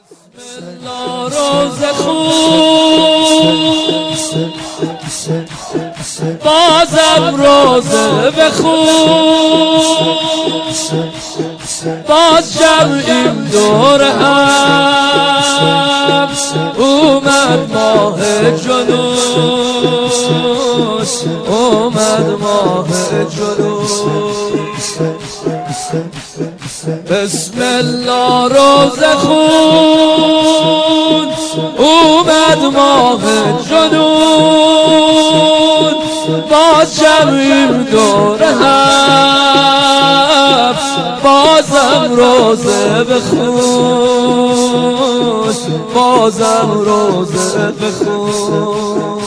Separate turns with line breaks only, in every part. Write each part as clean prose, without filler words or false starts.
روزه خون بازم روزه بخون، باز جمعیم دور هم اومد ماه جنون، اومد ماه جنون. بسم الله روزه خون اومد ماه جنون، باز جمعیم دور هم بازم روزه بخون، بازم روزه بخون.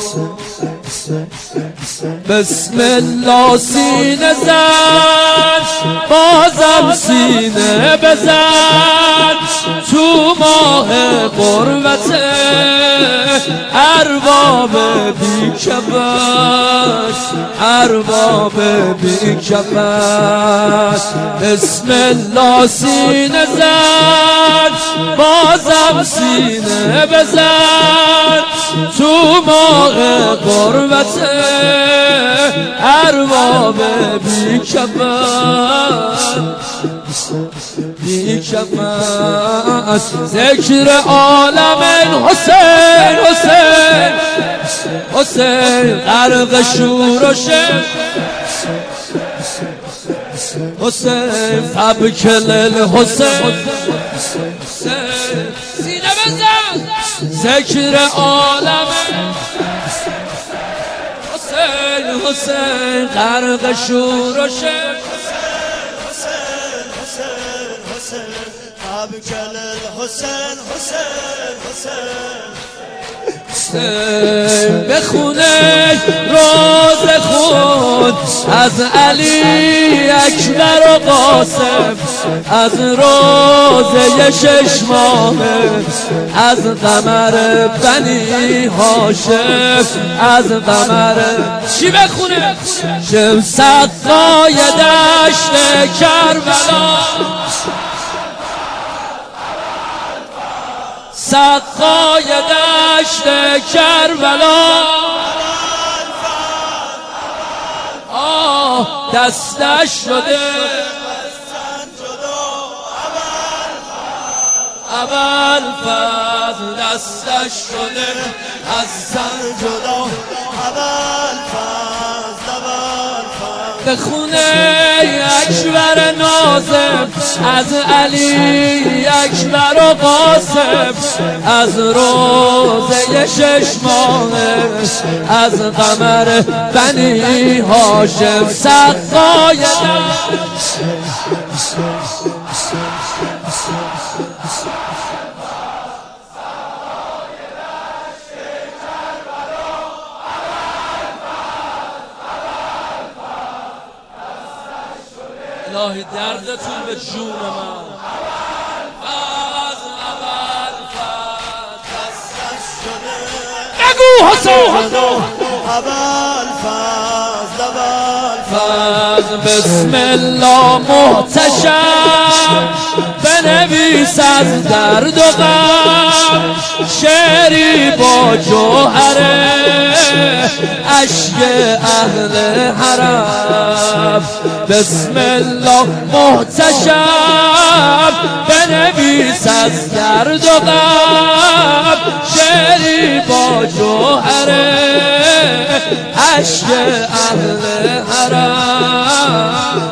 بسم الله سینه زن بازم سینه بزن، تو ماه قربت ارباب بیکفن، ارباب بیکفن. بسم الله سینه زن بازم سینه بزن، تو ماه قربت ارباب بیکفن، بیکفن. ذکر عالم حسین حسین حسین، غرق شور و شم حسین، فبک للحسین سینه بزن. ذکر عالم حسین حسین، غرق شور و شم
فبک للحسین حسین حسین.
بخونه روزه خون از علی اکبر و قاسم، از روزه 6 ماهه، از قمر بنی هاشم، از قمر چی بخونه؟ شم سقای دشت کربلا، سقای دشت کربلا. دستش شده ابوالفضل، دستش شده از سر جدا ابوالفضل، ابوالفضل. بخونه اکبر ناظم از علی اکبر و قاسم، از روزه 6 ماهه، از قمر بنی هاشم، سقای الهی دردتون به جون من. بگو حسین بسم الله محتشم بنویس از درد و غم، شعری با جوهره اشک اهل حرم. بسم الله محتشم بنویس از درد و غم، شعری با جوهره اشک اهل حرم.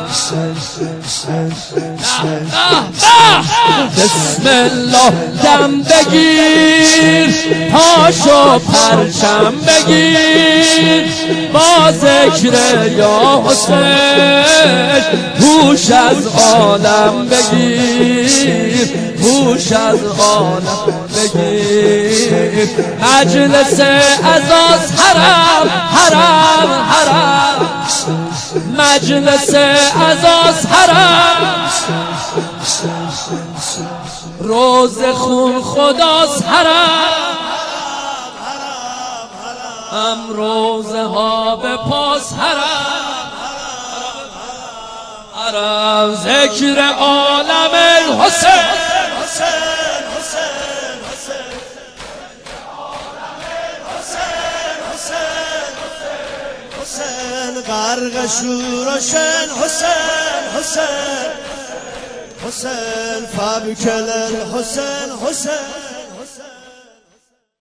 بسم الله دم بگیر، پاشو پرچم بگیر، با ذکر یا حسین هوش از عالم بگیر، هوش از عالم بگیر. مجلس عزاز حرم حرم حرم، مجلس عزاز حرم، روز خون خداست حرم، هم روزه ها به پاس حرم، حرم ذکر عالم الحسین،
غرق شور حسين حسين حسين حسين فبكى الحسين حسين